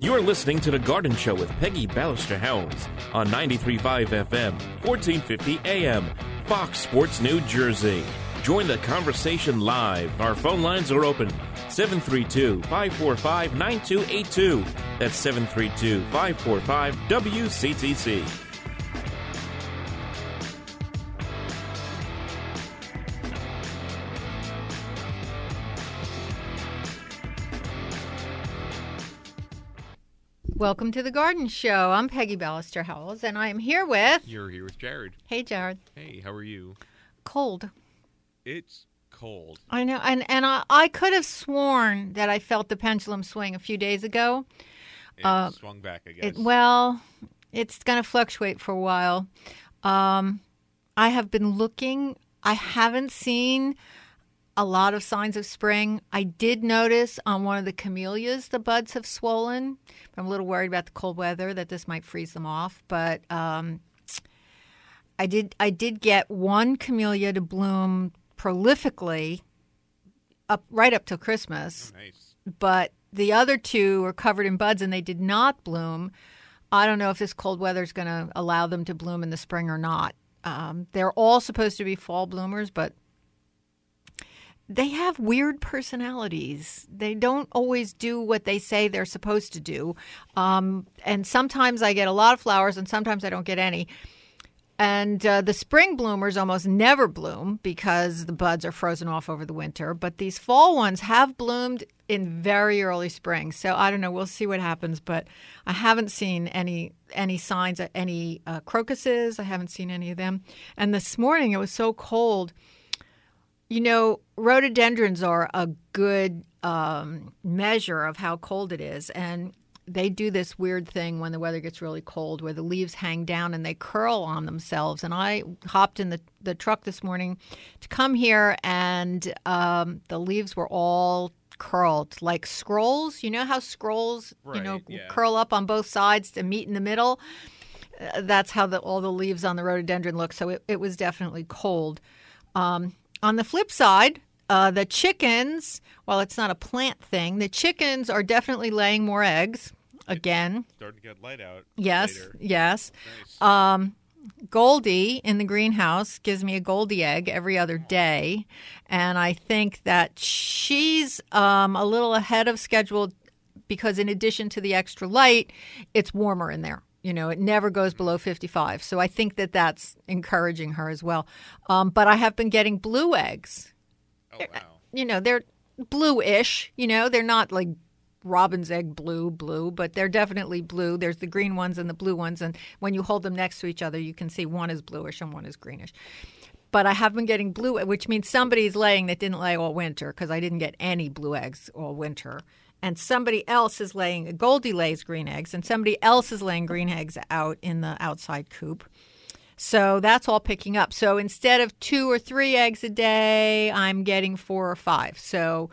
You're listening to The Garden Show with Peggy Ballister-Helms on 93.5 FM, 1450 AM, Fox Sports New Jersey. Join the conversation live. Our phone lines are open. 732-545-9282. That's 732-545-WCTC. Welcome to The Garden Show. I'm Peggy Ballister-Helms, and I am here with... You're here with Jared. Hey, Jared. Hey, how are you? Cold. It's cold. I know, and I could have sworn that I felt the pendulum swing a few days ago. It swung back, I guess. It's going to fluctuate for a while. I have been looking. I haven't seen a lot of signs of spring. I did notice on one of the camellias the buds have swollen. I'm a little worried about the cold weather that this might freeze them off. But I did get one camellia to bloom prolifically right up till Christmas. Oh, nice. But the other two were covered in buds and they did not bloom. I don't know if this cold weather is going to allow them to bloom in the spring or not. They're all supposed to be fall bloomers, but they have weird personalities. They don't always do what they say they're supposed to do. And sometimes I get a lot of flowers and sometimes I don't get any. And the spring bloomers almost never bloom because the buds are frozen off over the winter. But these fall ones have bloomed in very early spring. So I don't know. We'll see what happens. But I haven't seen any signs of any crocuses. I haven't seen any of them. And this morning it was so cold. You know, rhododendrons are a good measure of how cold it is. And they do this weird thing when the weather gets really cold where the leaves hang down and they curl on themselves. And I hopped in the truck this morning to come here, and the leaves were all curled like scrolls. You know how scrolls, curl up on both sides to meet in the middle? That's how all the leaves on the rhododendron look. So it was definitely cold. On the flip side, the chickens, while it's not a plant thing, the chickens are definitely laying more eggs again. It's starting to get light out. Yes, later. yes. Nice. Goldie in the greenhouse gives me a Goldie egg every other day. And I think that she's a little ahead of schedule because in addition to the extra light, it's warmer in there. You know, it never goes below 55. So I think that that's encouraging her as well. But I have been getting blue eggs. Oh, wow. You know, they're bluish. You know, they're not like robin's egg blue, but they're definitely blue. There's the green ones and the blue ones. And when you hold them next to each other, you can see one is bluish and one is greenish. But I have been getting blue, which means somebody's laying that didn't lay all winter because I didn't get any blue eggs all winter. And somebody else is laying, Goldie lays green eggs, and somebody else is laying green eggs out in the outside coop. So that's all picking up. So instead of 2 or 3 eggs a day, I'm getting 4 or 5. So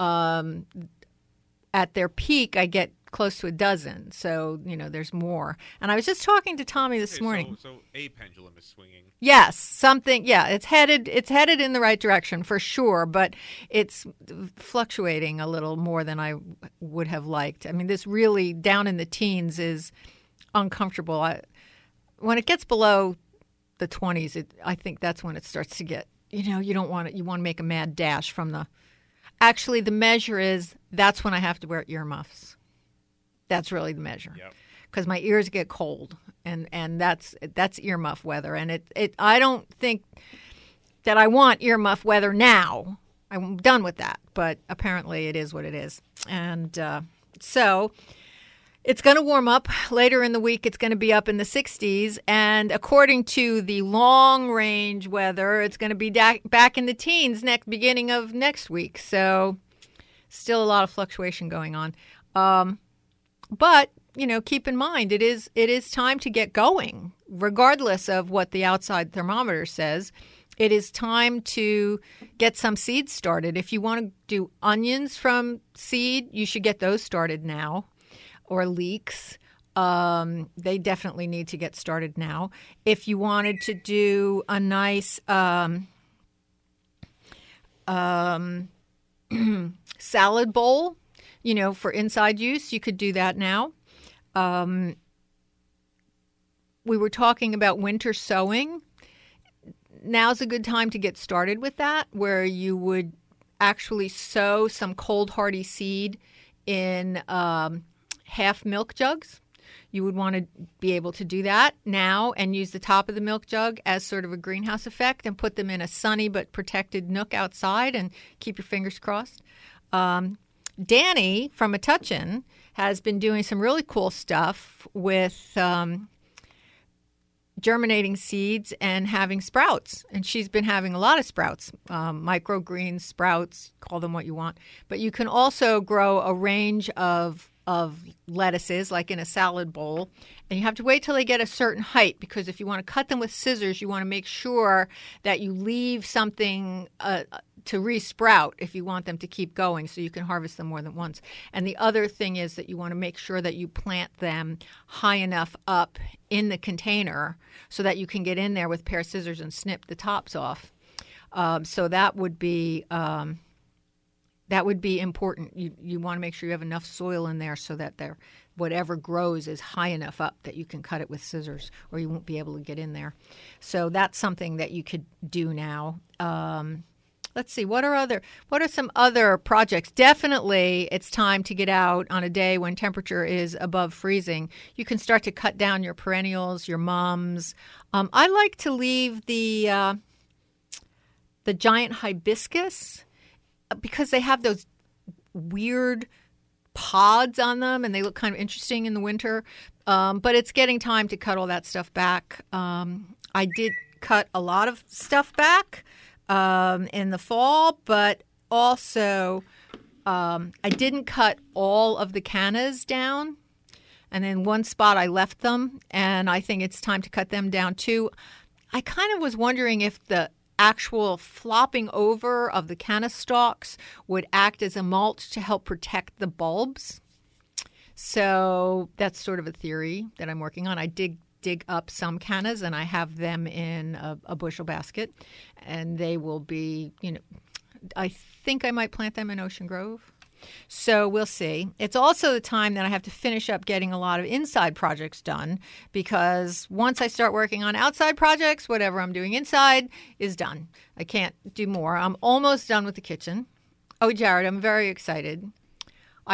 at their peak, I get close to a dozen. So, you know, there's more. And I was just talking to Tommy this morning. So a pendulum is swinging. Yes, something. Yeah, it's headed in the right direction for sure, but it's fluctuating a little more than I would have liked. I mean, this really down in the teens is uncomfortable. When it gets below the 20s, I think that's when it starts to get. You know, you don't want it. You want to make a mad dash from the. Actually, the measure is that's when I have to wear earmuffs. That's really the measure. Yep. Because my ears get cold, and that's earmuff weather. And I don't think that I want earmuff weather now. I'm done with that. But apparently it is what it is. And so it's going to warm up. Later in the week, it's going to be up in the 60s. And according to the long-range weather, it's going to be back in the teens beginning of next week. So still a lot of fluctuation going on. But, you know, keep in mind, it is time to get going, regardless of what the outside thermometer says. It is time to get some seeds started. If you want to do onions from seed, you should get those started now, or leeks. They definitely need to get started now. If you wanted to do a nice salad bowl, you know, for inside use, you could do that now. We were talking about winter sowing. Now's a good time to get started with that, where you would actually sow some cold hardy seed in half milk jugs. You would want to be able to do that now and use the top of the milk jug as sort of a greenhouse effect and put them in a sunny but protected nook outside and keep your fingers crossed. Danny from Metuchen has been doing some really cool stuff with germinating seeds and having sprouts. And she's been having a lot of sprouts, microgreens, sprouts, call them what you want. But you can also grow a range of lettuces, like in a salad bowl. And you have to wait till they get a certain height, because if you want to cut them with scissors, you want to make sure that you leave something to re-sprout if you want them to keep going, so you can harvest them more than once. And the other thing is that you want to make sure that you plant them high enough up in the container so that you can get in there with a pair of scissors and snip the tops off. So that would be important. You want to make sure you have enough soil in there so that whatever grows is high enough up that you can cut it with scissors, or you won't be able to get in there. So that's something that you could do now. Let's see, what are some other projects? Definitely it's time to get out on a day when temperature is above freezing. You can start to cut down your perennials, your mums. I like to leave the giant hibiscus, because they have those weird pods on them and they look kind of interesting in the winter. But it's getting time to cut all that stuff back. I did cut a lot of stuff back in the fall, but also I didn't cut all of the cannas down. And in one spot I left them, and I think it's time to cut them down too. I kind of was wondering if the actual flopping over of the canna stalks would act as a mulch to help protect the bulbs. So that's sort of a theory that I'm working on. I dig up some cannas and I have them in a bushel basket, and they will be, I think I might plant them in Ocean Grove. So we'll see. It's also the time that I have to finish up getting a lot of inside projects done, because once I start working on outside projects, whatever I'm doing inside is done. I can't do more. I'm almost done with the kitchen. Oh, Jared, I'm very excited. I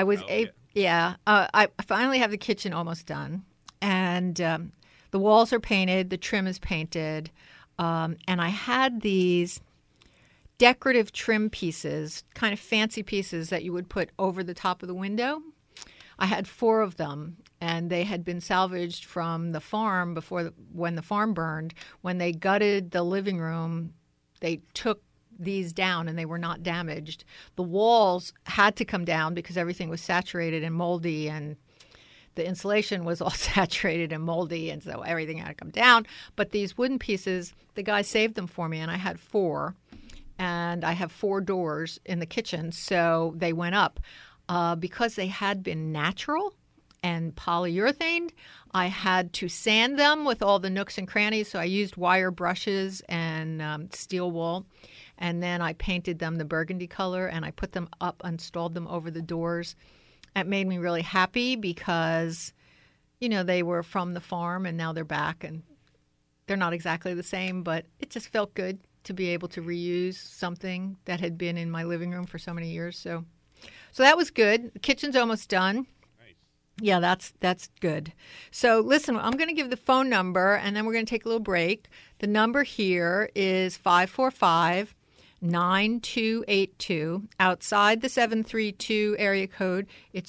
finally have the kitchen almost done, and the walls are painted, the trim is painted, and I had these decorative trim pieces, kind of fancy pieces that you would put over the top of the window. I had 4 of them, and they had been salvaged from the farm when the farm burned. When they gutted the living room, they took these down and they were not damaged. The walls had to come down because everything was saturated and moldy, and the insulation was all saturated and moldy, and so everything had to come down. But these wooden pieces, the guy saved them for me, and I had 4. And I have 4 doors in the kitchen, so they went up. Because they had been natural and polyurethane, I had to sand them with all the nooks and crannies, so I used wire brushes and steel wool. And then I painted them the burgundy color, and I put them up, installed them over the doors. It made me really happy because, they were from the farm, and now they're back, and they're not exactly the same, but it just felt good to be able to reuse something that had been in my living room for so many years. So that was good. The kitchen's almost done. Nice. Yeah, that's good. So listen, I'm going to give the phone number, and then we're going to take a little break. The number here is 545-9282. Outside the 732 area code, it's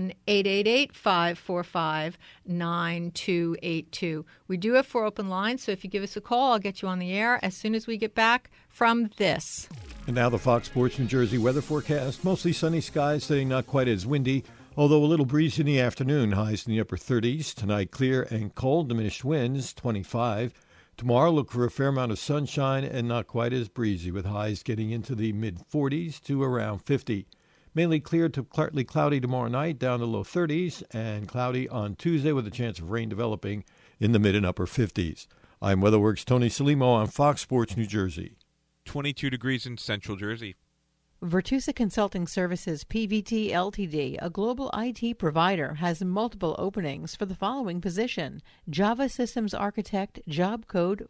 1-888-545-9282. We do have 4 open lines, so if you give us a call, I'll get you on the air as soon as we get back from this. And now the Fox Sports New Jersey weather forecast. Mostly sunny skies, staying not quite as windy, although a little breezy in the afternoon. Highs in the upper 30s. Tonight, clear and cold, diminished winds, 25. Tomorrow, look for a fair amount of sunshine and not quite as breezy, with highs getting into the mid-40s to around 50. Mainly clear to partly cloudy tomorrow night, down to low 30s, and cloudy on Tuesday with a chance of rain developing in the mid and upper 50s. I'm WeatherWorks' Tony Salimo on Fox Sports New Jersey. 22 degrees in central Jersey. Virtusa Consulting Services PVT Ltd., a global IT provider, has multiple openings for the following position: Java Systems Architect, job code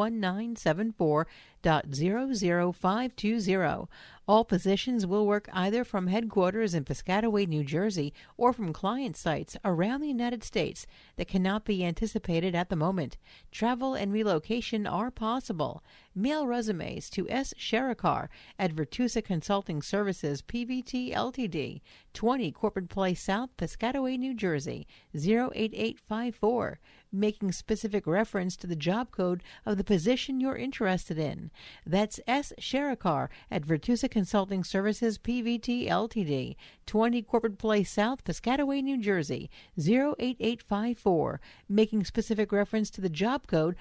41974.00520. All positions will work either from headquarters in Piscataway, New Jersey, or from client sites around the United States that cannot be anticipated at the moment. Travel and relocation are possible. Mail resumes to S. Sherakar at Virtusa Consulting Services PVT Ltd., 20 Corporate Place South, Piscataway, New Jersey, 08854, making specific reference to the job code of the position you're interested in. That's S. Sherakar at Virtusa Consulting Services PVT Ltd., 20 Corporate Place South, Piscataway, New Jersey, 08854, making specific reference to the job code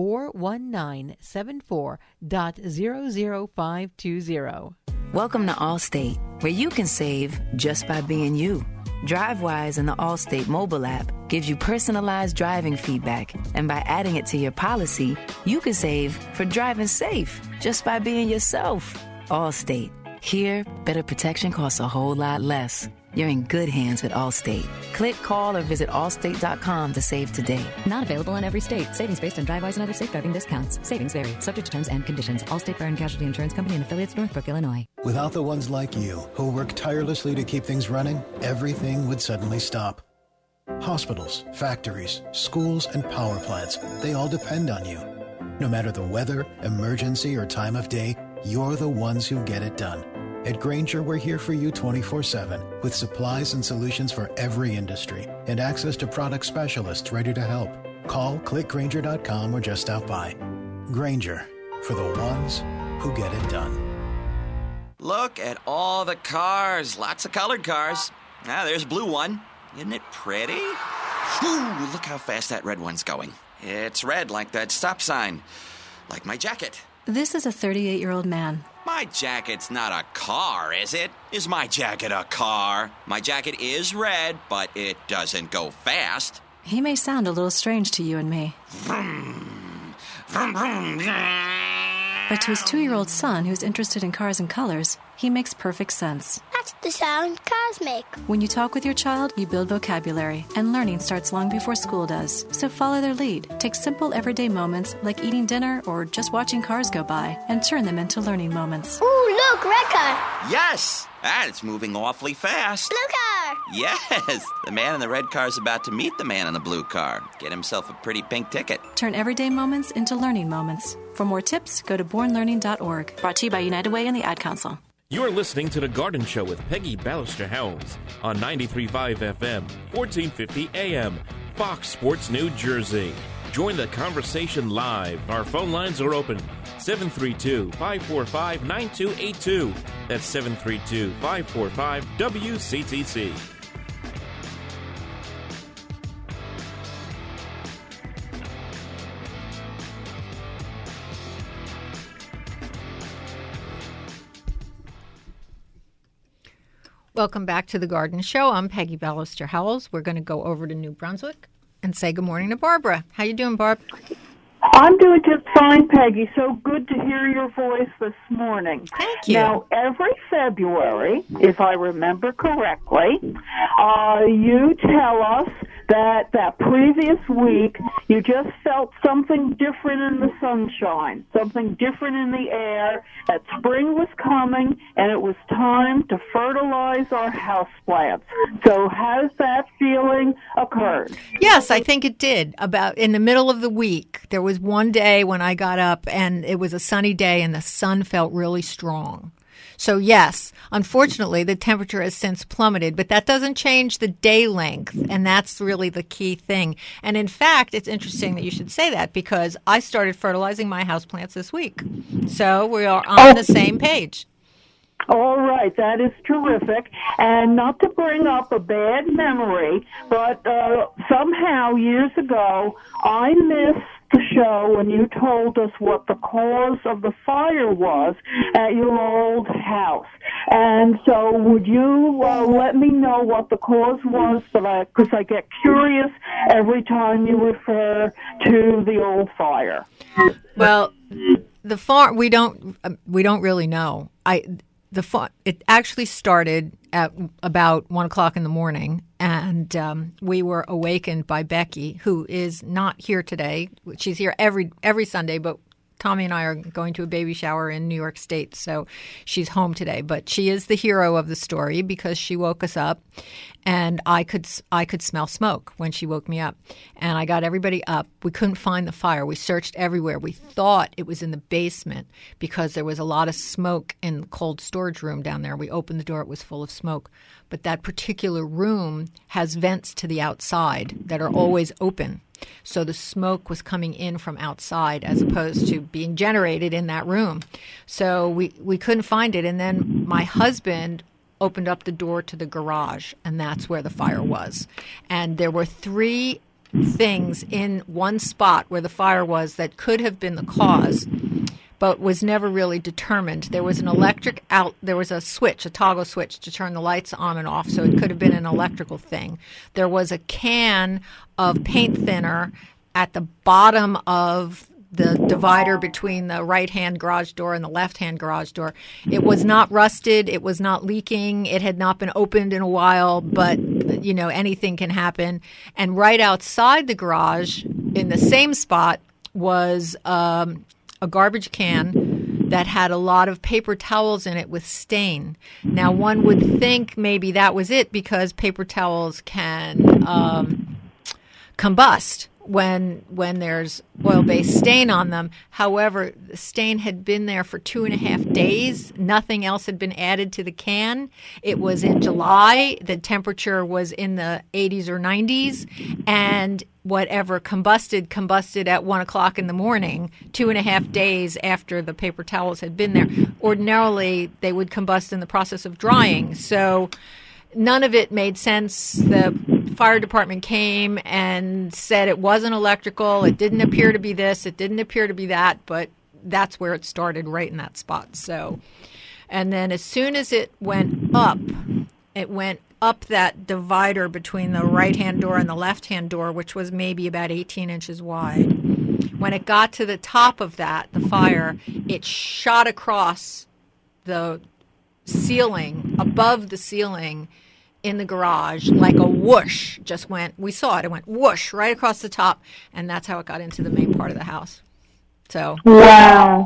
41974.00520. Welcome to Allstate, where you can save just by being you. DriveWise in the Allstate mobile app gives you personalized driving feedback, and by adding it to your policy, you can save for driving safe just by being yourself. Allstate. Here, better protection costs a whole lot less. You're in good hands with Allstate. Click, call, or visit allstate.com to save today. Not available in every state. Savings based on DriveWise and other safe driving discounts. Savings vary. Subject to terms and conditions. Allstate Fire and Casualty Insurance Company and affiliates, Northbrook, Illinois. Without the ones like you, who work tirelessly to keep things running, everything would suddenly stop. Hospitals, factories, schools, and power plants, they all depend on you. No matter the weather, emergency, or time of day, you're the ones who get it done. At Grainger, we're here for you 24/7 with supplies and solutions for every industry and access to product specialists ready to help. Call, click Grainger.com, or just stop by. Grainger, for the ones who get it done. Look at all the cars. Lots of colored cars. Ah, there's a blue one. Isn't it pretty? Whew, look how fast that red one's going. It's red like that stop sign. Like my jacket. This is a 38-year-old man. My jacket's not a car, is it? Is my jacket a car? My jacket is red, but it doesn't go fast. He may sound a little strange to you and me. Vroom, vroom, vroom. But to his 2-year-old son, who's interested in cars and colors, he makes perfect sense. That's the sound cars make. When you talk with your child, you build vocabulary, and learning starts long before school does. So follow their lead. Take simple everyday moments like eating dinner or just watching cars go by and turn them into learning moments. Ooh, look, red car. Yes, and it's moving awfully fast. Blue car. Yes, the man in the red car's about to meet the man in the blue car. Get himself a pretty pink ticket. Turn everyday moments into learning moments. For more tips, go to bornlearning.org. Brought to you by United Way and the Ad Council. You're listening to The Garden Show with Peggy Ballister-Helms on 93.5 FM, 1450 AM, Fox Sports New Jersey. Join the conversation live. Our phone lines are open, 732-545-9282. That's 732-545-WCTC. Welcome back to The Garden Show. I'm Peggy Ballister-Howells. We're going to go over to New Brunswick and say good morning to Barbara. How you doing, Barb? I'm doing just fine, Peggy. So good to hear your voice this morning. Thank you. Now, every February, if I remember correctly, you tell us that previous week you just felt something different in the sunshine, something different in the air, that spring was coming and it was time to fertilize our houseplants. So has that feeling occurred? Yes, I think it did. About in the middle of the week, there was one day when I got up and it was a sunny day and the sun felt really strong. So yes, unfortunately, the temperature has since plummeted, but that doesn't change the day length, and that's really the key thing. And in fact, it's interesting that you should say that because I started fertilizing my houseplants this week. So we are on the same page. All right, that is terrific. And not to bring up a bad memory, but somehow years ago, I missed the show when you told us what the cause of the fire was at your old house. And so would you let me know what the cause was, because I get curious every time you refer to the old fire. Well, the farm, we don't really know. it actually started at about 1 o'clock in the morning, and we were awakened by Becky, who is not here today. She's here every Sunday, but Tommy and I are going to a baby shower in New York State, so she's home today. But she is the hero of the story because she woke us up, and I could smell smoke when she woke me up. And I got everybody up. We couldn't find the fire. We searched everywhere. We thought it was in the basement because there was a lot of smoke in the cold storage room down there. We opened the door. It was full of smoke. But that particular room has vents to the outside that are always open. So the smoke was coming in from outside as opposed to being generated in that room. So we couldn't find it. And then my husband opened up the door to the garage, and that's where the fire was. And there were 3 things in one spot where the fire was that could have been the cause, but was never really determined. There was there was a switch, a toggle switch to turn the lights on and off, so it could have been an electrical thing. There was a can of paint thinner at the bottom of the divider between the right-hand garage door and the left-hand garage door. It was not rusted. It was not leaking. It had not been opened in a while, but, anything can happen. And right outside the garage, in the same spot, was a garbage can that had a lot of paper towels in it with stain. Now, one would think maybe that was it because paper towels can combust when there's oil-based stain on them. However, the stain had been there for 2.5 days. Nothing else had been added to the can. It was in July. The temperature was in the 80s or 90s. And whatever combusted at 1 o'clock in the morning, 2.5 days after the paper towels had been there. Ordinarily, they would combust in the process of drying. So none of it made sense. The fire department came and said it wasn't electrical. It didn't appear to be this. It didn't appear to be that. But that's where it started, right in that spot. So, and then as soon as it went up that divider between the right-hand door and the left-hand door, which was maybe about 18 inches wide. When it got to the top of that, the fire, it shot across the ceiling, above the ceiling in the garage, like a whoosh. Just went, we saw it. It went whoosh right across the top, and that's how it got into the main part of the house. So. Wow.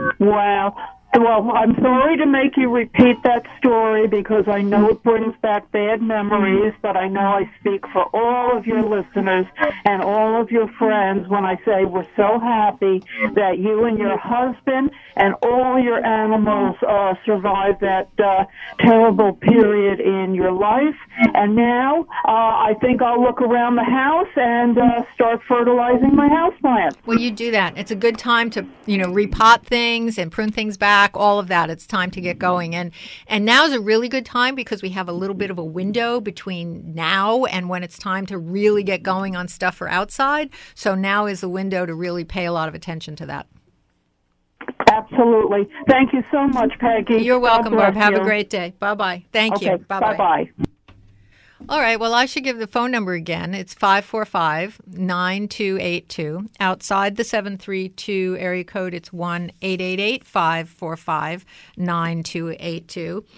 Well, I'm sorry to make you repeat that story because I know it brings back bad memories, but I know I speak for all of your listeners and all of your friends when I say we're so happy that you and your husband and all your animals survived that terrible period in your life. And now I think I'll look around the house and start fertilizing my houseplants. Well, you do that. It's a good time to, repot things and prune things back. All of that. It's time to get going. And now is a really good time because we have a little bit of a window between now and when it's time to really get going on stuff for outside. So now is the window to really pay a lot of attention to that. Absolutely. Thank you so much, Peggy. You're welcome, Barb. Have a great day. Bye-bye. Thank you. Bye-bye. Bye-bye. All right. Well, I should give the phone number again. It's 545-9282. Outside the 732 area code, it's 1-888-545-9282.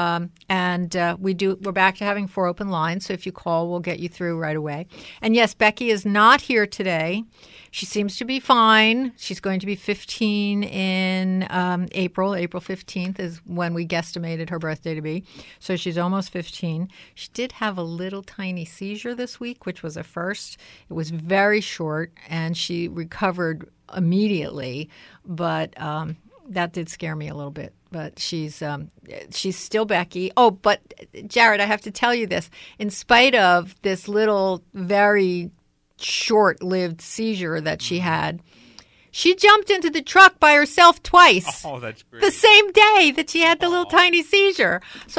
We're back to having 4 open lines. So if you call, we'll get you through right away. And yes, Becky is not here today. She seems to be fine. She's going to be 15 in April. April 15th is when we guesstimated her birthday to be. So she's almost 15. She did have a little tiny seizure this week, which was a first. It was very short, and she recovered immediately. But that did scare me a little bit. But she's still Becky. Oh, but Jared, I have to tell you this. In spite of this little, very short-lived seizure that she had, she jumped into the truck by herself twice. Oh, that's great. The same day that she had the little tiny seizure. So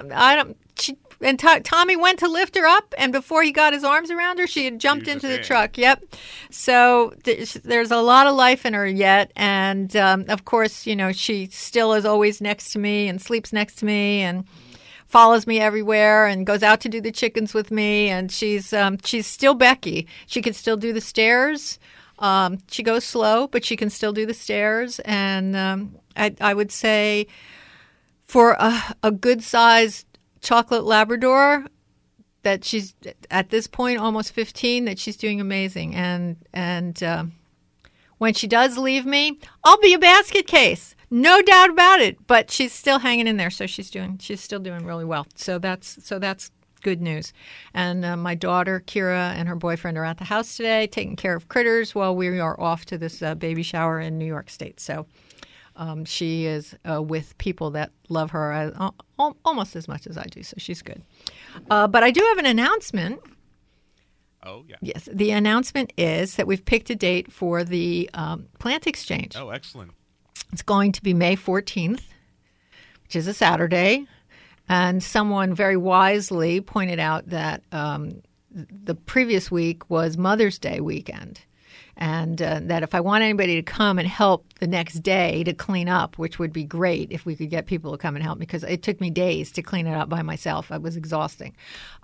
Tommy went to lift her up, and before he got his arms around her, she had jumped into the truck. Yep. So there's a lot of life in her yet. And, of course, she still is always next to me and sleeps next to me and follows me everywhere and goes out to do the chickens with me. And she's still Becky. She can still do the stairs. She goes slow, but she can still do the stairs. And I would say For a good-sized chocolate Labrador, that she's at this point almost 15, that she's doing amazing. And when she does leave me, I'll be a basket case, no doubt about it. But she's still hanging in there, so she's still doing really well. So that's good news. And my daughter Kira and her boyfriend are at the house today, taking care of critters while we are off to this baby shower in New York State. So she is with people that love her almost as much as I do. So she's good. But I do have an announcement. Oh, yeah. Yes. The announcement is that we've picked a date for the plant exchange. Oh, excellent. It's going to be May 14th, which is a Saturday. And someone very wisely pointed out that the previous week was Mother's Day weekend. And that if I want anybody to come and help the next day to clean up, which would be great if we could get people to come and help me, because it took me days to clean it up by myself. It was exhausting.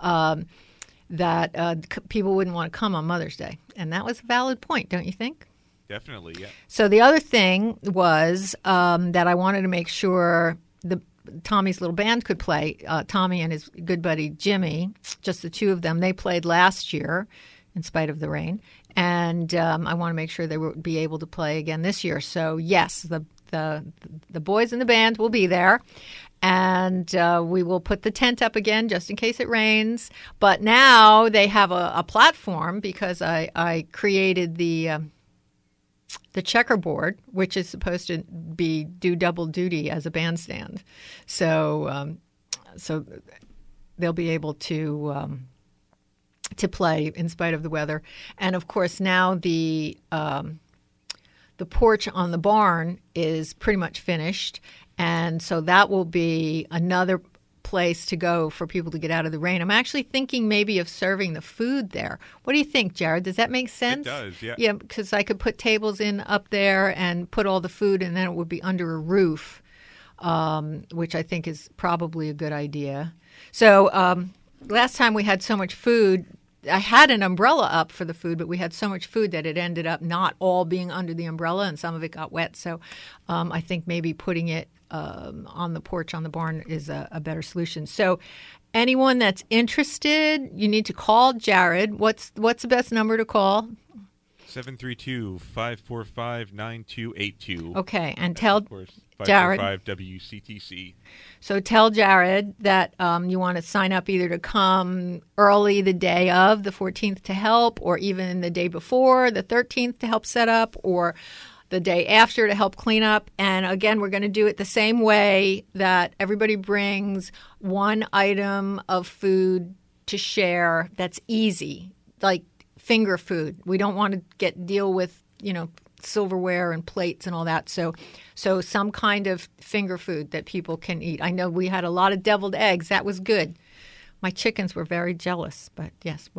That people wouldn't want to come on Mother's Day. And that was a valid point, don't you think? Definitely, yeah. So the other thing was that I wanted to make sure Tommy's little band could play. Tommy and his good buddy Jimmy, just the two of them, they played last year in spite of the rain. And I want to make sure they would be able to play again this year. So, yes, the boys in the band will be there. And we will put the tent up again just in case it rains. But now they have a platform because I created the checkerboard, which is supposed to do double duty as a bandstand. So they'll be able to play in spite of the weather. And of course, now the porch on the barn is pretty much finished, and so that will be another place to go for people to get out of the rain. I'm actually thinking maybe of serving the food there. What do you think, Jared? Does that make sense? It does, yeah. Yeah, because I could put tables in up there and put all the food, and then it would be under a roof, which I think is probably a good idea. So last time we had so much food, I had an umbrella up for the food, but we had so much food that it ended up not all being under the umbrella, and some of it got wet. So I think maybe putting it on the porch on the barn is a better solution. So anyone that's interested, you need to call Jared. What's the best number to call? 732-545-9282. Okay, and tell of course, Jared. 545 WCTC. So tell Jared that you want to sign up either to come early the day of the 14th to help, or even the day before, the 13th, to help set up, or the day after to help clean up. And again, we're going to do it the same way, that everybody brings one item of food to share that's easy, like finger food. We don't want to deal with, silverware and plates and all that. So some kind of finger food that people can eat. I know we had a lot of deviled eggs. That was good. My chickens were very jealous, but yes,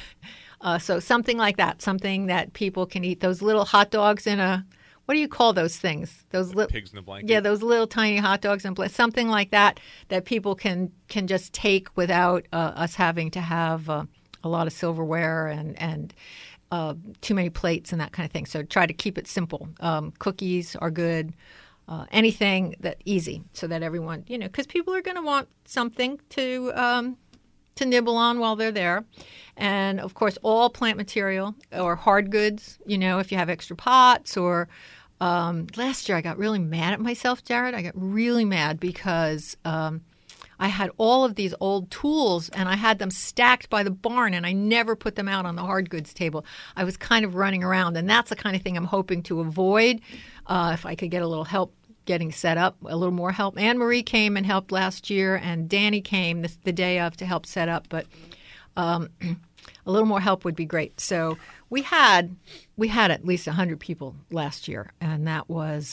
so something like that, something that people can eat. Those little hot dogs in what do you call those things? Those little pigs in a blanket. Yeah, those little tiny hot dogs in something like that people can just take without us having to have a lot of silverware and too many plates and that kind of thing. So try to keep it simple. Cookies are good. Anything that easy, so that everyone, because people are going to want something to nibble on while they're there. And of course, all plant material or hard goods, if you have extra pots or last year I got really mad at myself, Jared. I got really mad because I had all of these old tools and I had them stacked by the barn and I never put them out on the hard goods table. I was kind of running around, and that's the kind of thing I'm hoping to avoid if I could get a little help getting set up, a little more help. Anne Marie came and helped last year, and Danny came the day of to help set up, but a little more help would be great. So we had at least 100 people last year, and that was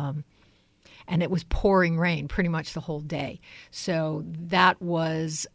and it was pouring rain pretty much the whole day. So that was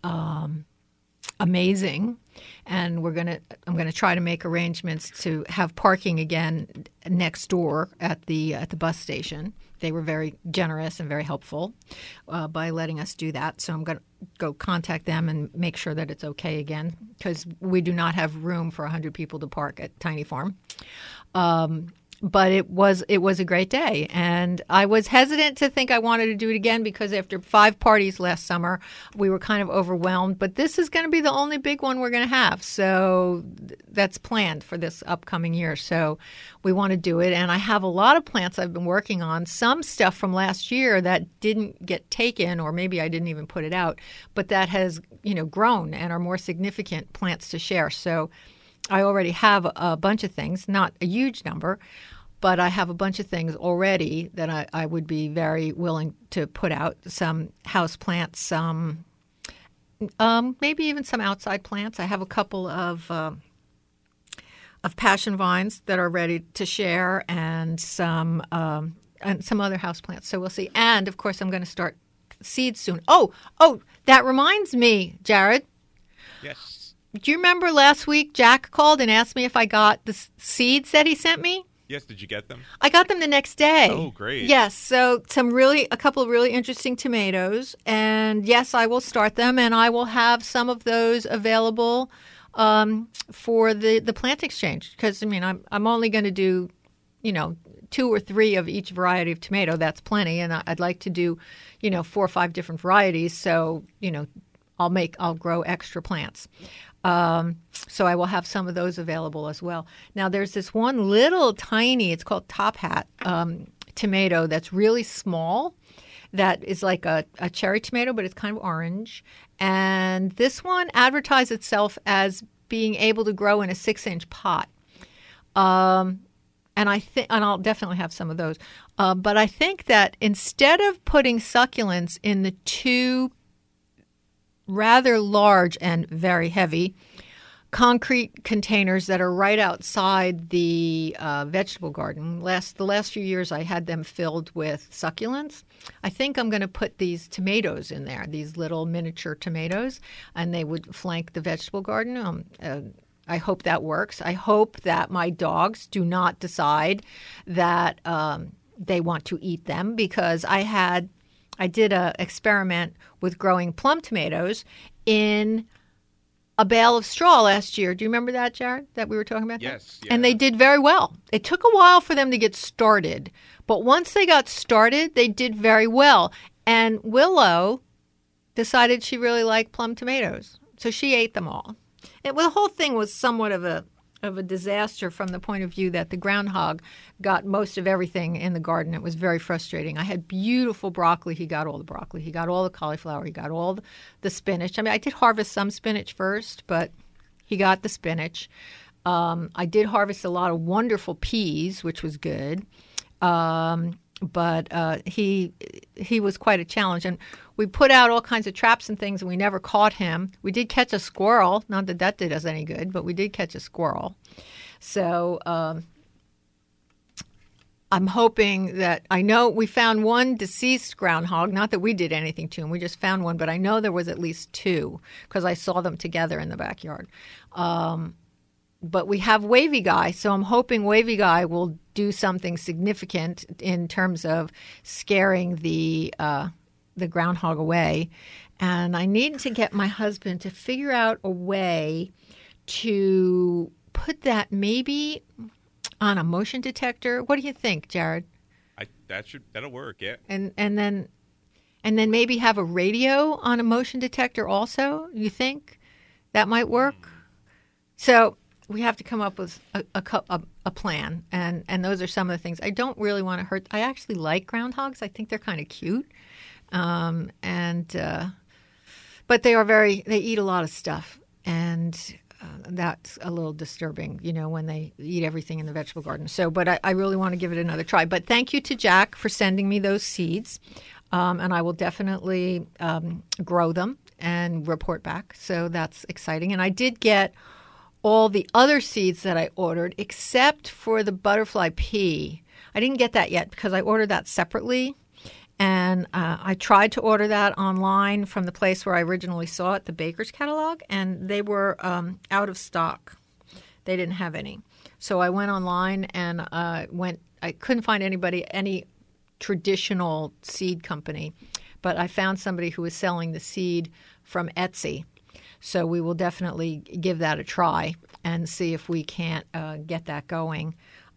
amazing. And I'm gonna try to make arrangements to have parking again next door at the bus station. They were very generous and very helpful by letting us do that. So I'm going to go contact them and make sure that it's okay again, because we do not have room for 100 people to park at Tiny Farm. But it was a great day, and I was hesitant to think I wanted to do it again because after 5 parties last summer, we were kind of overwhelmed. But this is going to be the only big one we're going to have, so that's planned for this upcoming year. So we want to do it, and I have a lot of plants I've been working on. Some stuff from last year that didn't get taken, or maybe I didn't even put it out, but that has grown and are more significant plants to share. So I already have a bunch of things, not a huge number, but I have a bunch of things already that I would be very willing to put out. Some house plants, some maybe even some outside plants. I have a couple of passion vines that are ready to share, and some other house plants. So we'll see. And of course, I'm going to start seeds soon. Oh, that reminds me, Jared. Yes. Do you remember last week Jack called and asked me if I got the seeds that he sent me? Yes, did you get them? I got them the next day. Oh, great. Yes, so a couple of really interesting tomatoes, and yes, I will start them, and I will have some of those available for the plant exchange, because I'm only going to do 2 or 3 of each variety of tomato. That's plenty, and I'd like to do 4 or 5 different varieties. So I'll grow extra plants. So I will have some of those available as well. Now, there's this one little tiny, it's called Top Hat tomato that's really small, that is like a cherry tomato, but it's kind of orange. And this one advertised itself as being able to grow in a 6-inch pot. And I'll definitely have some of those. But I think that instead of putting succulents in the 2 rather large and very heavy concrete containers that are right outside the vegetable garden. The last few years I had them filled with succulents. I think I'm going to put these tomatoes in there, these little miniature tomatoes, and they would flank the vegetable garden. I hope that works. I hope that my dogs do not decide that they want to eat them, because I did an experiment with growing plum tomatoes in a bale of straw last year. Do you remember that, Jared, that we were talking about? Yes. Yeah. And they did very well. It took a while for them to get started, but once they got started, they did very well. And Willow decided she really liked plum tomatoes, so she ate them all. The whole thing was somewhat of a disaster from the point of view that the groundhog got most of everything in the garden. It was very frustrating. I had beautiful broccoli. He got all the broccoli. He got all the cauliflower. He got all the spinach. I did harvest some spinach first, but he got the spinach. I did harvest a lot of wonderful peas, which was good. But he was quite a challenge. And we put out all kinds of traps and things, and we never caught him. We did catch a squirrel. Not that that did us any good, but we did catch a squirrel. So I'm hoping that – I know we found one deceased groundhog. Not that we did anything to him. We just found one. But I know there was at least 2 because I saw them together in the backyard. But we have Wavy Guy, so I'm hoping Wavy Guy will do something significant in terms of scaring the groundhog away. And I need to get my husband to figure out a way to put that maybe on a motion detector. What do you think, Jared? That'll work, yeah. And then maybe have a radio on a motion detector also. You think that might work? So we have to come up with a plan, and those are some of the things. I don't really want to hurt. I actually like groundhogs. I think they're kind of cute, but they eat a lot of stuff, and that's a little disturbing, when they eat everything in the vegetable garden. So, but I really want to give it another try. But thank you to Jack for sending me those seeds, and I will definitely grow them and report back. So that's exciting. And I did get all the other seeds that I ordered, except for the butterfly pea. I didn't get that yet because I ordered that separately. And I tried to order that online from the place where I originally saw it, the Baker's Catalog, and they were out of stock. They didn't have any. So I went online and I couldn't find any traditional seed company, but I found somebody who was selling the seed from Etsy. So we will definitely give that a try and see if we can't get that going.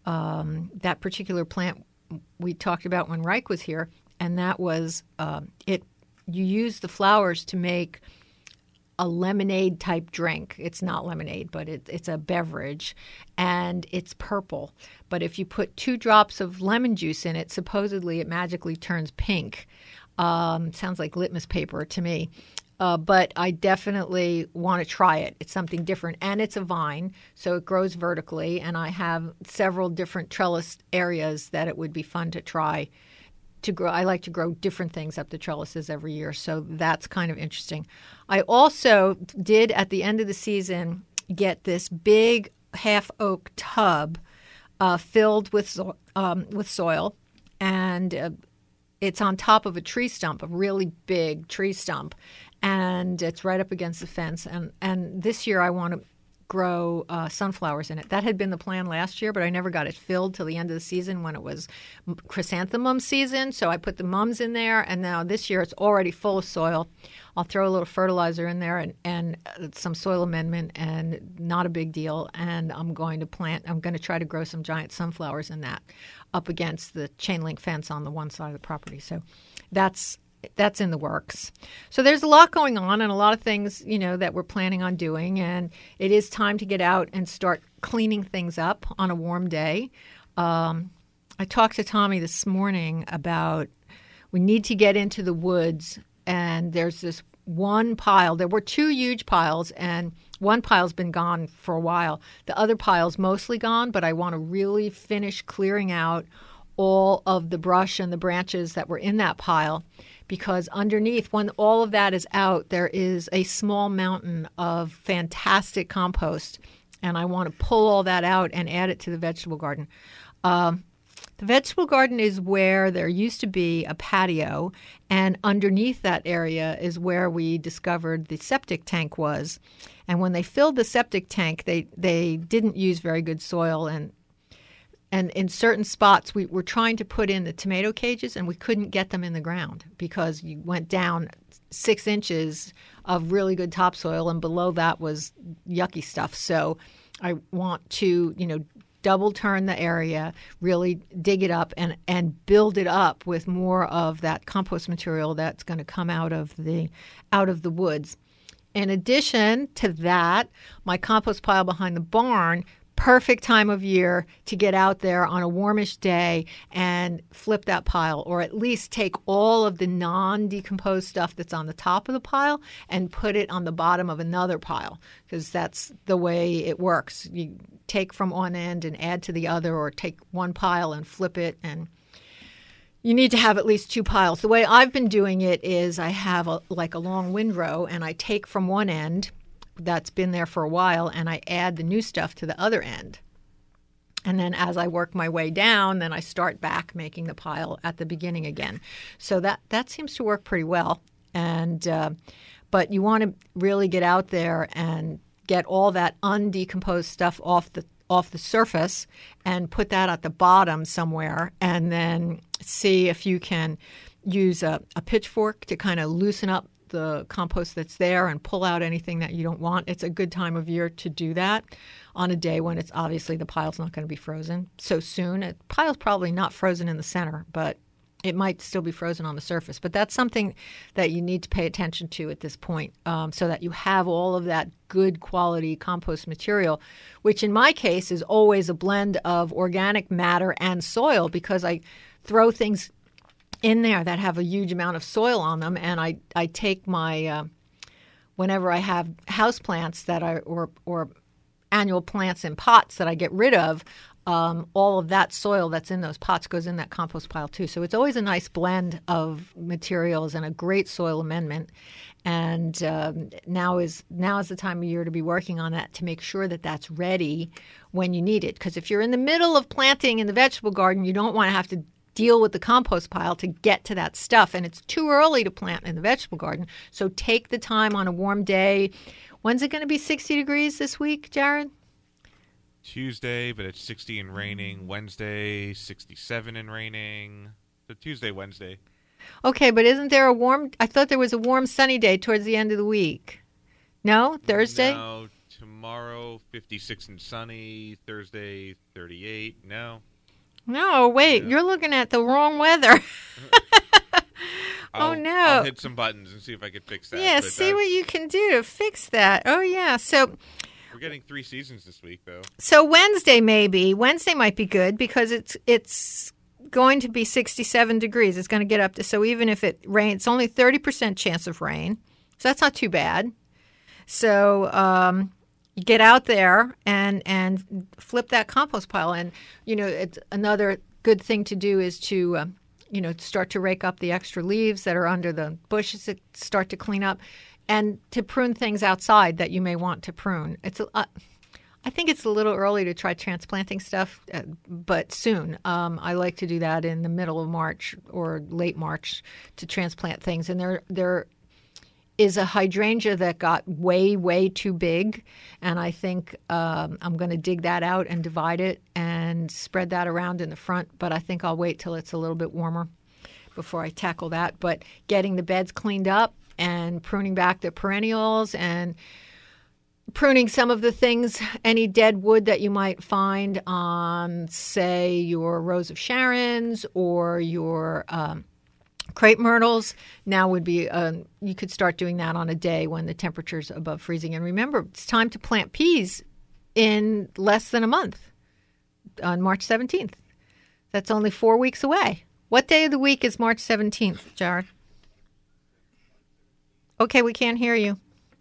that particular plant we talked about when Reich was here, and that was you use the flowers to make a lemonade type drink. It's not lemonade, but it's a beverage, and it's purple. But if you put 2 drops of lemon juice in it, supposedly it magically turns pink. Sounds like litmus paper to me. But I definitely want to try it. It's something different, and it's a vine, so it grows vertically, and I have several different trellis areas that it would be fun to try to grow. I like to grow different things up the trellises every year, so that's kind of interesting. I also did, at the end of the season, get this big half oak tub filled with soil, and it's on top of a tree stump, a really big tree stump, and it's right up against the fence. And this year I want to grow sunflowers in it. That had been the plan last year, but I never got it filled till the end of the season when it was chrysanthemum season. So I put the mums in there, and now this year it's already full of soil. I'll throw a little fertilizer in there and some soil amendment, and not a big deal. And I'm going to try to grow some giant sunflowers in that up against the chain link fence on the one side of the property. So that's in the works. So there's a lot going on and a lot of things, that we're planning on doing. And it is time to get out and start cleaning things up on a warm day. I talked to Tommy this morning about we need to get into the woods, and there's this one pile. There were 2 huge piles, and one pile's been gone for a while. The other pile's mostly gone, but I want to really finish clearing out all of the brush and the branches that were in that pile, because underneath, when all of that is out, there is a small mountain of fantastic compost, and I want to pull all that out and add it to the vegetable garden. The vegetable garden is where there used to be a patio, and underneath that area is where we discovered the septic tank was. And when they filled the septic tank, they didn't use very good soil, and in certain spots, we were trying to put in the tomato cages, and we couldn't get them in the ground because you went down 6 inches of really good topsoil, and below that was yucky stuff. So I want to, double turn the area, really dig it up and build it up with more of that compost material that's going to come out of the woods. In addition to that, my compost pile behind the barn, perfect time of year to get out there on a warmish day and flip that pile, or at least take all of the non-decomposed stuff that's on the top of the pile and put it on the bottom of another pile, because that's the way it works. You take from one end and add to the other, or take one pile and flip it, and you need to have at least 2 piles. The way I've been doing it is I have a long windrow, and I take from one end that's been there for a while, and I add the new stuff to the other end. And then as I work my way down, then I start back making the pile at the beginning again. So that seems to work pretty well. And but you want to really get out there and get all that undecomposed stuff off the surface and put that at the bottom somewhere, and then see if you can use a pitchfork to kind of loosen up the compost that's there and pull out anything that you don't want. It's a good time of year to do that on a day when it's obviously the pile's not going to be frozen so soon. The pile's probably not frozen in the center, but it might still be frozen on the surface. But that's something that you need to pay attention to at this point, so that you have all of that good quality compost material, which in my case is always a blend of organic matter and soil, because I throw things in there that have a huge amount of soil on them, and I take my whenever I have houseplants that or annual plants in pots that I get rid of, all of that soil that's in those pots goes in that compost pile too. So it's always a nice blend of materials and a great soil amendment. And now is the time of year to be working on that, to make sure that that's ready when you need it. Because if you're in the middle of planting in the vegetable garden, you don't want to have to deal with the compost pile to get to that stuff. And it's too early to plant in the vegetable garden. So take the time on a warm day. When's it going to be 60 degrees this week, Jared? Tuesday, but it's 60 and raining. Wednesday, 67 and raining. So Tuesday, Wednesday. Okay, but isn't there I thought there was a warm sunny day towards the end of the week. No? Thursday? No, tomorrow, 56 and sunny. Thursday, 38. No. No, wait. You're looking at the wrong weather. Oh, no. I'll hit some buttons and see if I can fix that. Yeah, see what you can do to fix that. Oh, yeah. So we're getting 3 seasons this week, though. So Wednesday might be good because it's going to be 67 degrees. It's going to get up to, so even if it rains, it's only 30% chance of rain. So that's not too bad. So you get out there and flip that compost pile. And, it's another good thing to do is to start to rake up the extra leaves that are under the bushes that start to clean up, and to prune things outside that you may want to prune. I think it's a little early to try transplanting stuff, but soon. I like to do that in the middle of March or late March to transplant things. And there is a hydrangea that got way, way too big, and I think I'm going to dig that out and divide it and spread that around in the front, but I think I'll wait till it's a little bit warmer before I tackle that. But getting the beds cleaned up and pruning back the perennials and pruning some of the things, any dead wood that you might find on, say, your Rose of Sharons or your crepe myrtles, now would be, you could start doing that on a day when the temperature's above freezing. And remember, it's time to plant peas in less than a month, on March 17th. That's only 4 weeks away. What day of the week is March 17th, Jared? Okay, we can't hear you.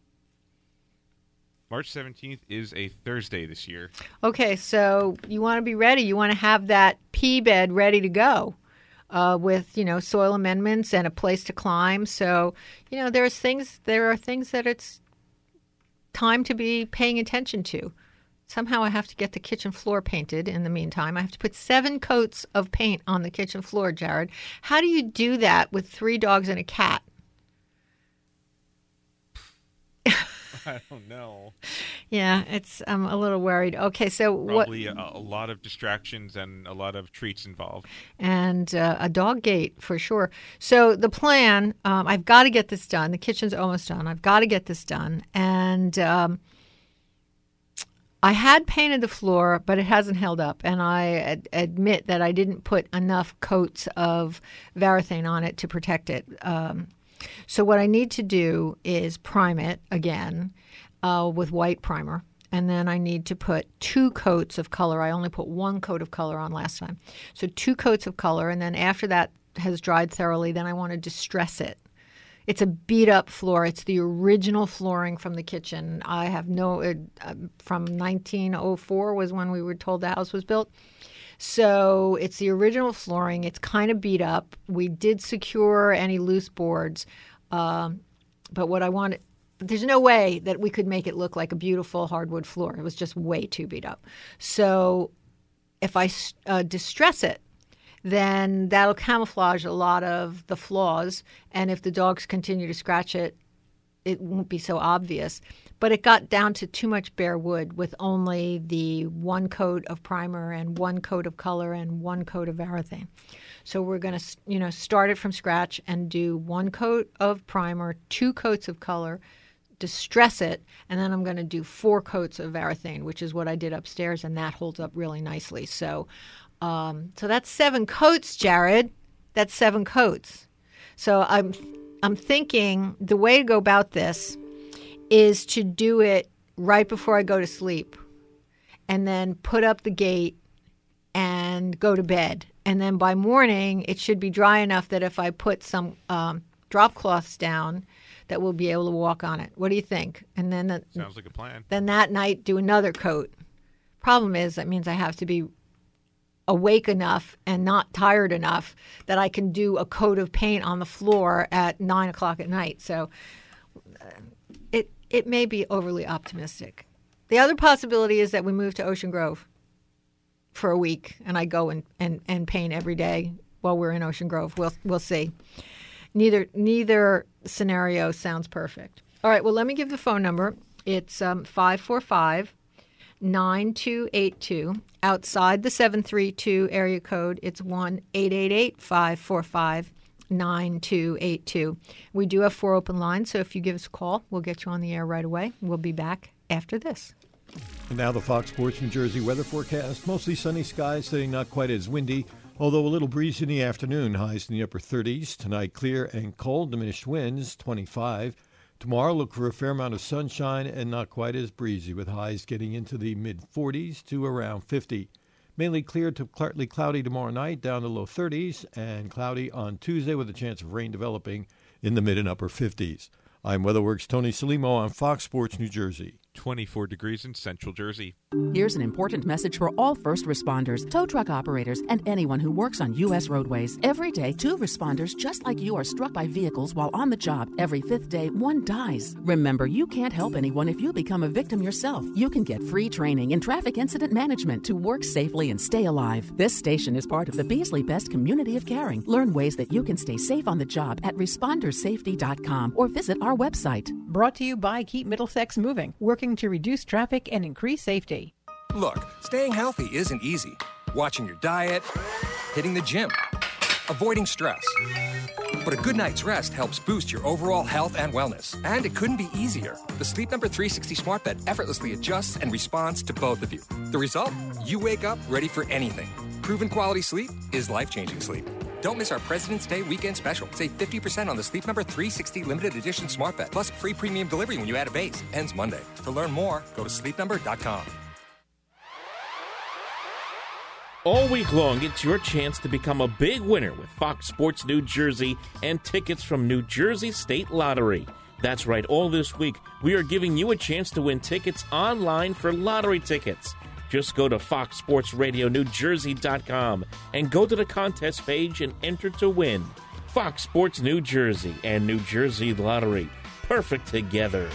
March 17th is a Thursday this year. Okay, so you want to be ready. You want to have that pea bed ready to go. With soil amendments and a place to climb. So there are things that it's time to be paying attention to. Somehow I have to get the kitchen floor painted in the meantime. I have to put 7 coats of paint on the kitchen floor, Jared. How do you do that with 3 dogs and a cat? I don't know. Yeah, I'm a little worried. Okay, so probably a lot of distractions and a lot of treats involved. And a dog gate for sure. So the plan, I've got to get this done. The kitchen's almost done. I've got to get this done. And I had painted the floor, but it hasn't held up. And I admit that I didn't put enough coats of Varathane on it to protect it. So what I need to do is prime it again with white primer. And then I need to put 2 coats of color. I only put 1 coat of color on last time. So 2 coats of color. And then after that has dried thoroughly, then I want to distress it. It's a beat-up floor. It's the original flooring from the kitchen. I have from 1904 was when we were told the house was built. So it's the original flooring. It's kind of beat up. We did secure any loose boards. But what I wanted, there's no way that we could make it look like a beautiful hardwood floor. It was just way too beat up. So if I distress it, then that'll camouflage a lot of the flaws. And if the dogs continue to scratch it, it won't be so obvious. But it got down to too much bare wood with only the 1 coat of primer and 1 coat of color and 1 coat of Varathane. So we're going to, start it from scratch and do 1 coat of primer, 2 coats of color, distress it, and then I'm going to do 4 coats of Varathane, which is what I did upstairs, and that holds up really nicely. So that's 7 coats, Jared. That's 7 coats. So I'm thinking the way to go about this is to do it right before I go to sleep and then put up the gate and go to bed. And then by morning, it should be dry enough that if I put some drop cloths down, that we'll be able to walk on it. What do you think? And then sounds like a plan. Then that night, do another coat. Problem is, that means I have to be awake enough and not tired enough that I can do a coat of paint on the floor at 9 o'clock at night. So it may be overly optimistic. The other possibility is that we move to Ocean Grove for a week and I go and paint every day while we're in Ocean Grove. We'll see. Neither scenario sounds perfect. All right, well, let me give the phone number. It's 545-9282. Outside the 732 area code, it's 1-888-545-9282. We do have 4 open lines, so if you give us a call, we'll get you on the air right away. We'll be back after this. And now the Fox Sports New Jersey weather forecast. Mostly sunny skies, staying not quite as windy, although a little breeze in the afternoon. Highs in the upper 30s. Tonight, clear and cold, diminished winds, 25. Tomorrow, look for a fair amount of sunshine and not quite as breezy, with highs getting into the mid-40s to around 50. Mainly clear to partly cloudy tomorrow night, down to low 30s, and cloudy on Tuesday with a chance of rain developing in the mid and upper 50s. I'm WeatherWorks' Tony Salimo on Fox Sports New Jersey. 24 degrees in central Jersey. Here's an important message for all first responders, tow truck operators, and anyone who works on U.S. roadways. Every day, 2 responders just like you are struck by vehicles while on the job. Every 5th day, 1 dies. Remember, you can't help anyone if you become a victim yourself. You can get free training in traffic incident management to work safely and stay alive. This station is part of the Beasley Best Community of Caring. Learn ways that you can stay safe on the job at respondersafety.com or visit our website. Brought to you by Keep Middlesex Moving, working to reduce traffic and increase safety. Look, staying healthy isn't easy. Watching your diet, hitting the gym, avoiding stress. But a good night's rest helps boost your overall health and wellness. And it couldn't be easier. The Sleep Number 360 Smart Bed effortlessly adjusts and responds to both of you. The result? You wake up ready for anything. Proven quality sleep is life-changing sleep. Don't miss our President's Day weekend special. Save 50% on the Sleep Number 360 limited edition smart bed, plus free premium delivery when you add a base. Ends Monday. To learn more, go to sleepnumber.com. All week long, it's your chance to become a big winner with Fox Sports New Jersey and tickets from New Jersey State Lottery. That's right, all this week, we are giving you a chance to win tickets online for lottery tickets. Just go to foxsportsradionewjersey.com and go to the contest page and enter to win. Fox Sports New Jersey and New Jersey Lottery. Perfect together.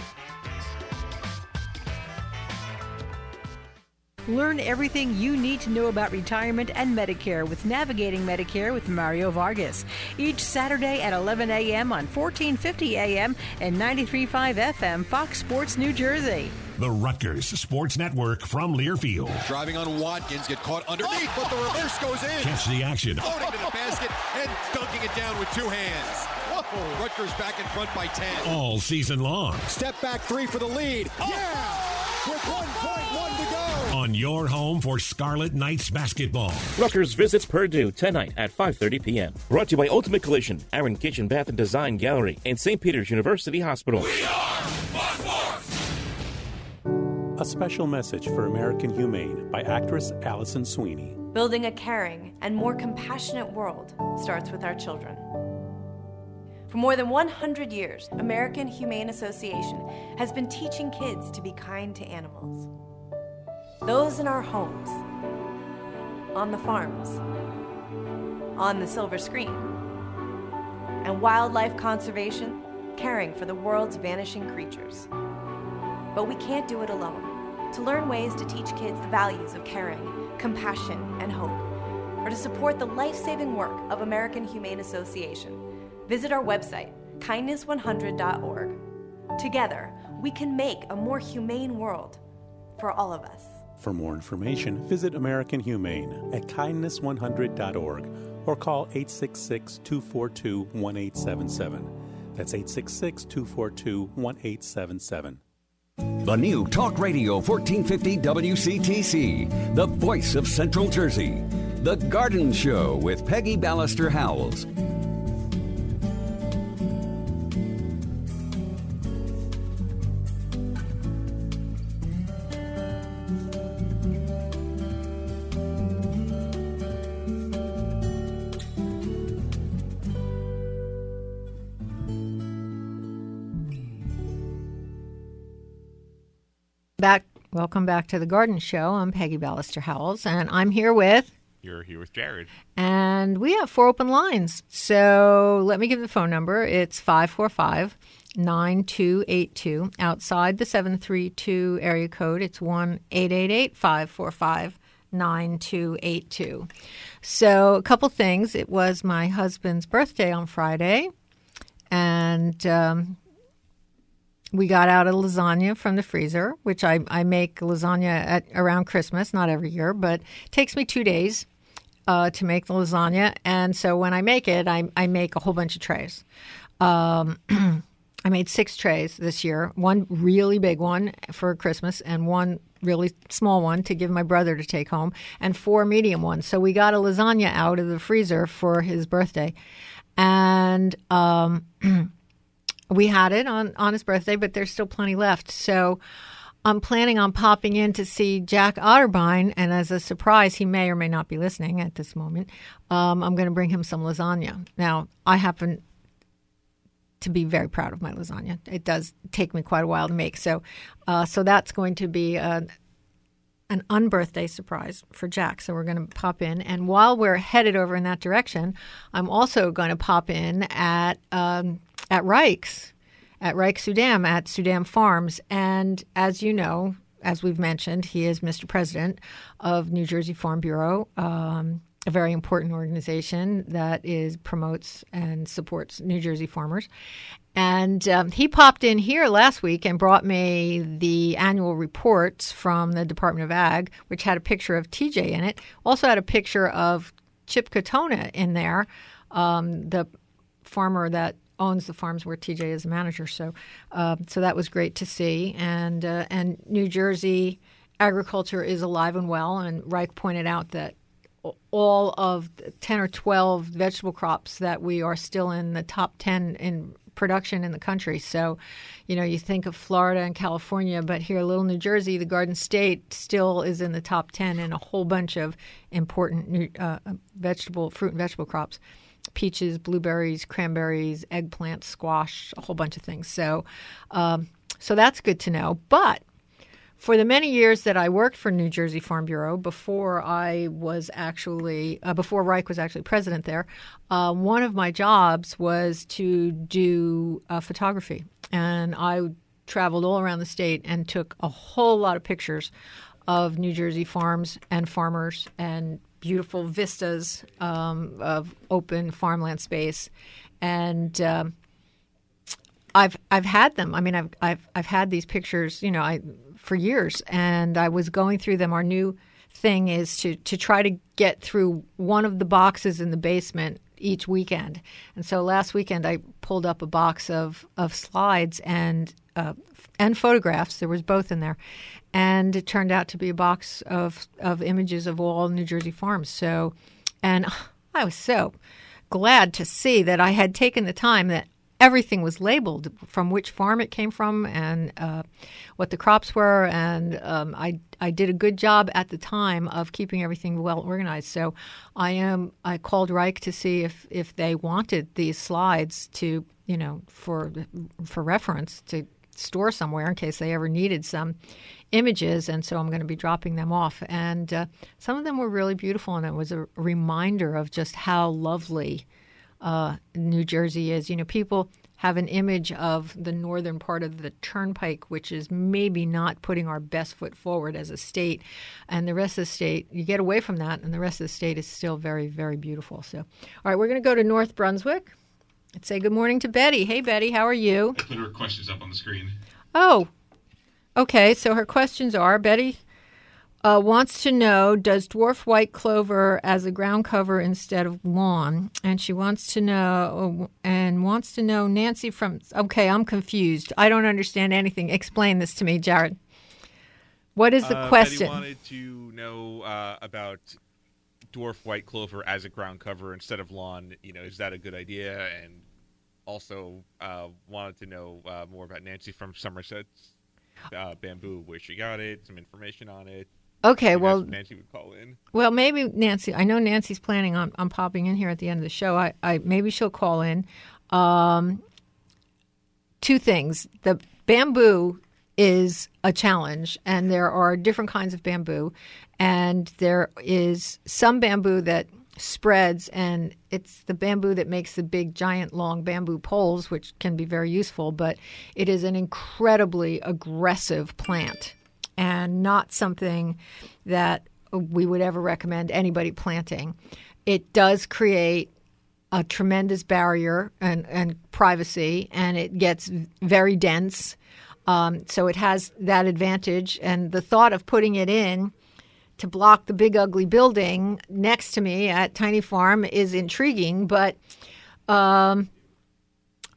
Learn everything you need to know about retirement and Medicare with Navigating Medicare with Mario Vargas. Each Saturday at 11 a.m. on 1450 a.m. and 93.5 FM, Fox Sports New Jersey. The Rutgers Sports Network from Learfield. Driving on Watkins, get caught underneath, but the reverse goes in. Catch the action. Floating to the basket and dunking it down with 2 hands. Whoa, Rutgers back in front by 10. All season long. Step back 3 for the lead. Oh. Yeah! With 1.1 to go. On your home for Scarlet Knights basketball. Rutgers visits Purdue tonight at 5:30 p.m. Brought to you by Ultimate Collision, Aaron Kitchen Bath and Design Gallery, and St. Peter's University Hospital. We are Fox Sports! A special message for American Humane by actress Allison Sweeney. Building a caring and more compassionate world starts with our children. For more than 100 years, American Humane Association has been teaching kids to be kind to animals. Those in our homes, on the farms, on the silver screen, and wildlife conservation, caring for the world's vanishing creatures. But we can't do it alone. To learn ways to teach kids the values of caring, compassion, and hope, or to support the life-saving work of American Humane Association, visit our website, kindness100.org. Together, we can make a more humane world for all of us. For more information, visit American Humane at kindness100.org or call 866-242-1877. That's 866-242-1877. The new Talk Radio 1450 WCTC, the voice of Central Jersey. The Garden Show with Peggy Ballister Howells. Welcome back to the Garden Show. I'm Peggy Ballister Howells, and I'm here with... You're here with Jared. And we have 4 open lines. So let me give the phone number. It's 545-9282. Outside the 732 area code, it's 1-888-545-9282. So a couple things. It was my husband's birthday on Friday, and... we got out a lasagna from the freezer, which I make lasagna around Christmas, not every year, but it takes me 2 days to make the lasagna. And so when I make it, I make a whole bunch of trays. I made 6 trays this year, one really big one for Christmas and one really small one to give my brother to take home, and 4 medium ones. So we got a lasagna out of the freezer for his birthday. And we had it on his birthday, but there's still plenty left. So I'm planning on popping in to see Jack Otterbein, and as a surprise, he may or may not be listening at this moment, I'm going to bring him some lasagna. Now, I happen to be very proud of my lasagna. It does take me quite a while to make. So that's going to be an unbirthday surprise for Jack. So we're going to pop in. And while we're headed over in that direction, I'm also going to pop in at Reich's, at Reich Sudam, at Sudam Farms. And as you know, as we've mentioned, he is Mr. President of New Jersey Farm Bureau, a very important organization that promotes and supports New Jersey farmers. And he popped in here last week and brought me the annual reports from the Department of Ag, which had a picture of TJ in it. Also had a picture of Chip Katona in there, the farmer that owns the farms where TJ is the manager. So that was great to see. And New Jersey agriculture is alive and well. And Reich pointed out that all of the 10 or 12 vegetable crops that we are still in the top 10 in production in the country. So, you think of Florida and California, but here, little New Jersey, the Garden State, still is in the top 10 in a whole bunch of important fruit and vegetable crops. Peaches, blueberries, cranberries, eggplant, squash, a whole bunch of things. So that's good to know. But for the many years that I worked for New Jersey Farm Bureau, before Reich was actually president there, one of my jobs was to do photography. And I traveled all around the state and took a whole lot of pictures of New Jersey farms and farmers and beautiful vistas of open farmland space. And I've had them. I mean, I've had these pictures, for years, and I was going through them. Our new thing is to try to get through one of the boxes in the basement each weekend. And so last weekend I pulled up a box of slides and photographs. There was both in there, and it turned out to be a box of images of all New Jersey farms. So, and I was so glad to see that I had taken the time that everything was labeled from which farm it came from and what the crops were. And I did a good job at the time of keeping everything well organized. So I called Reich to see if they wanted these slides to, for reference to store somewhere in case they ever needed some images. And so I'm going to be dropping them off. And some of them were really beautiful. And it was a reminder of just how lovely New Jersey is. People have an image of the northern part of the Turnpike, which is maybe not putting our best foot forward as a state. And the rest of the state, you get away from that, and the rest of the state is still very, very beautiful. So, all right, we're going to go to North Brunswick and say good morning to Betty. Hey, Betty, how are you? I put her questions up on the screen. Oh, okay. So her questions are, Betty wants to know, does dwarf white clover as a ground cover instead of lawn? And she wants to know, Nancy from, okay, I'm confused. I don't understand anything. Explain this to me, Jared. What is the question? Betty wanted to know about dwarf white clover as a ground cover instead of lawn. Is that a good idea? And also wanted to know more about Nancy from Somerset's bamboo, where she got it, some information on it. Okay, well, Nancy would call in. Well, maybe Nancy. I know Nancy's planning on popping in here at the end of the show. I maybe she'll call in. 2 things: the bamboo is a challenge, and there are different kinds of bamboo, and there is some bamboo that spreads, and it's the bamboo that makes the big, giant, long bamboo poles, which can be very useful. But it is an incredibly aggressive plant, and not something that we would ever recommend anybody planting. It does create a tremendous barrier and privacy, and it gets very dense. So it has that advantage. And the thought of putting it in to block the big, ugly building next to me at Tiny Farm is intriguing, but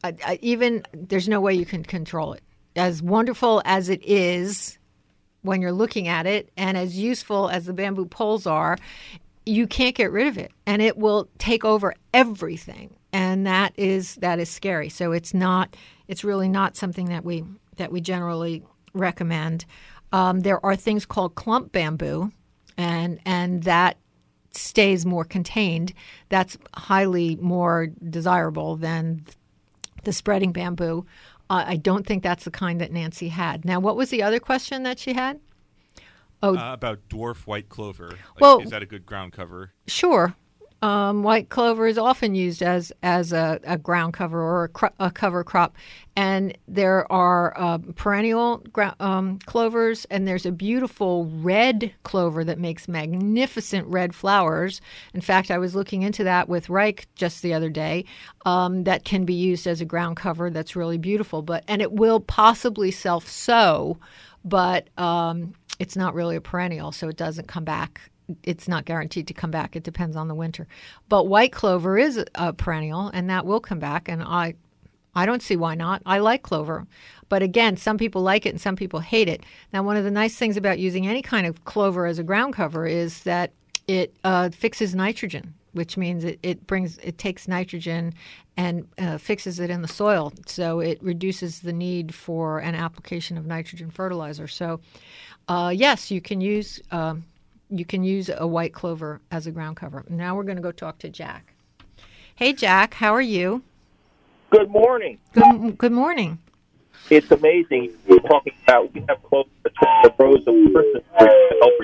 even there's no way you can control it. As wonderful as it is when you're looking at it, and as useful as the bamboo poles are, you can't get rid of it, and it will take over everything, and that is scary. So it's really not something that we generally recommend. There are things called clump bamboo, and that stays more contained. That's highly more desirable than the spreading bamboo. I don't think that's the kind that Nancy had. Now, what was the other question that she had? About dwarf white clover. Is that a good ground cover? Sure. White clover is often used as a ground cover or a cover crop. And there are perennial clovers, and there's a beautiful red clover that makes magnificent red flowers. In fact, I was looking into that with Reich just the other day. That can be used as a ground cover. That's really beautiful. And it will possibly self-sow, but it's not really a perennial, so it doesn't come back. It's not guaranteed to come back. It depends on the winter. But white clover is a perennial, and that will come back, and I don't see why not. I like clover. But again, some people like it and some people hate it. Now, one of the nice things about using any kind of clover as a ground cover is that it fixes nitrogen, which means it takes nitrogen and fixes it in the soil. So it reduces the need for an application of nitrogen fertilizer. So yes, you can use a white clover as a ground cover. Now we're going to go talk to Jack. Hey, Jack, how are you? Good morning. Good morning. It's amazing. We're talking about we have close to 12 rows of person to help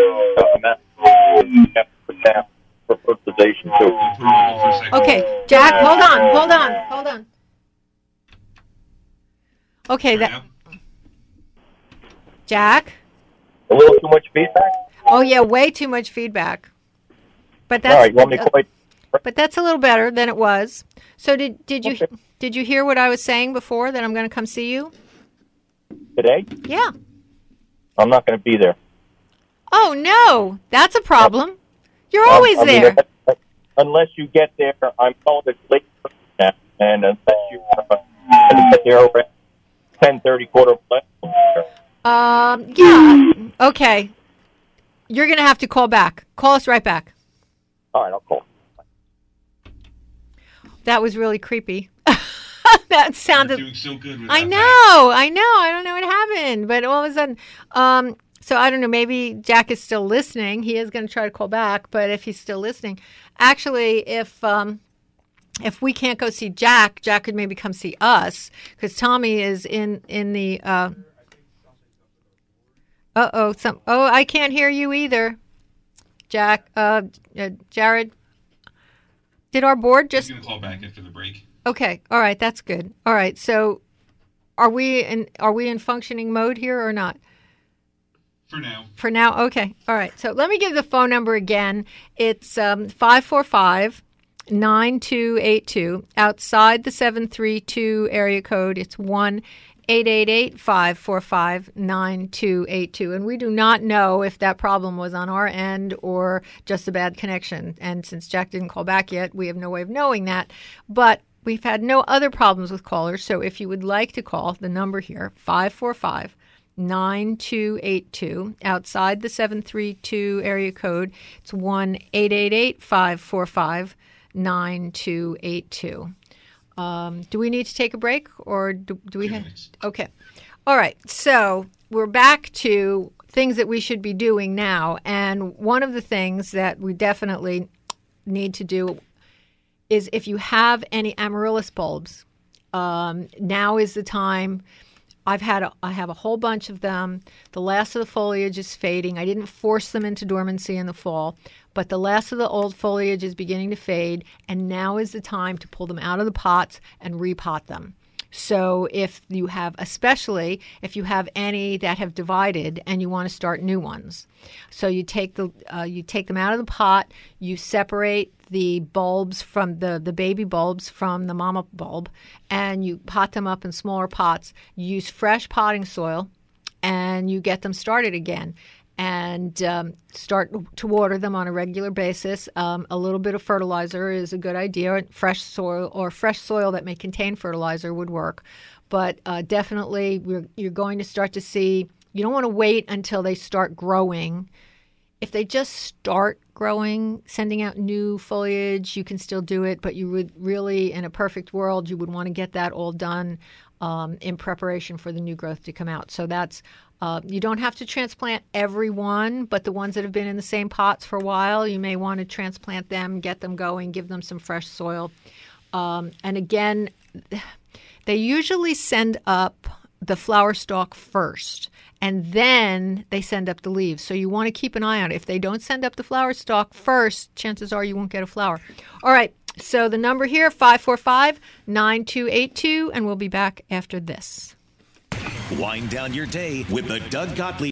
for fertilization. Okay, Jack, hold on. Okay, Jack? A little too much feedback? Oh, yeah, way too much feedback. But that's all right, you want me to quit? But that's a little better than it was. So did you hear what I was saying before, that I'm going to come see you? Today? Yeah. I'm not going to be there. Oh, no. That's a problem. You're always there. Unless you get there, I'm called it late now, and unless you get there around 10:30, quarter of 11. Yeah. Okay. You're going to have to call back. Call us right back. All right, I'll call. That was really creepy. That sounded. You're doing so good with I know. I don't know what happened, but all of a sudden, so I don't know. Maybe Jack is still listening. He is going to try to call back, but if he's still listening, actually, if we can't go see Jack, Jack could maybe come see us, because Tommy is in the. I can't hear you either, Jack. Jared. Did our board just? I'm going to call back after the break. Okay. All right. That's good. All right. So, are we in functioning mode here or not? For now. For now. Okay. All right. So let me give the phone number again. It's 545-9282. Outside the 732 area code, it's 1-888-545-9282. And we do not know if that problem was on our end or just a bad connection. And since Jack didn't call back yet, we have no way of knowing that. But we've had no other problems with callers. So if you would like to call, the number here, 545-9282. Outside the 732 area code, it's 1-888-545-9282. Do we need to take a break, or do we have? Okay. All right. So we're back to things that we should be doing now. And one of the things that we definitely need to do is, if you have any amaryllis bulbs, now is the time. I have a whole bunch of them. The last of the foliage is fading. I didn't force them into dormancy in the fall, but the last of the old foliage is beginning to fade, and now is the time to pull them out of the pots and repot them. So especially if you have any that have divided and you want to start new ones. So you take them out of the pot, you separate the bulbs from the baby bulbs from the mama bulb, and you pot them up in smaller pots. You use fresh potting soil, and you get them started again. and start to water them on a regular basis. A little bit of fertilizer is a good idea. Fresh soil that may contain fertilizer would work. But definitely you're going to start to see, you don't want to wait until they start growing. If they just start growing, sending out new foliage, you can still do it, but you would really, in a perfect world, you would want to get that all done in preparation for the new growth to come out. So that's, you don't have to transplant every one, but the ones that have been in the same pots for a while, you may want to transplant them, get them going, give them some fresh soil. And again, they usually send up the flower stalk first, and then they send up the leaves. So you want to keep an eye on it. If they don't send up the flower stalk first, chances are you won't get a flower. All right, so the number here, 545-9282, and we'll be back after this. Wind down your day with the Doug Gottlieb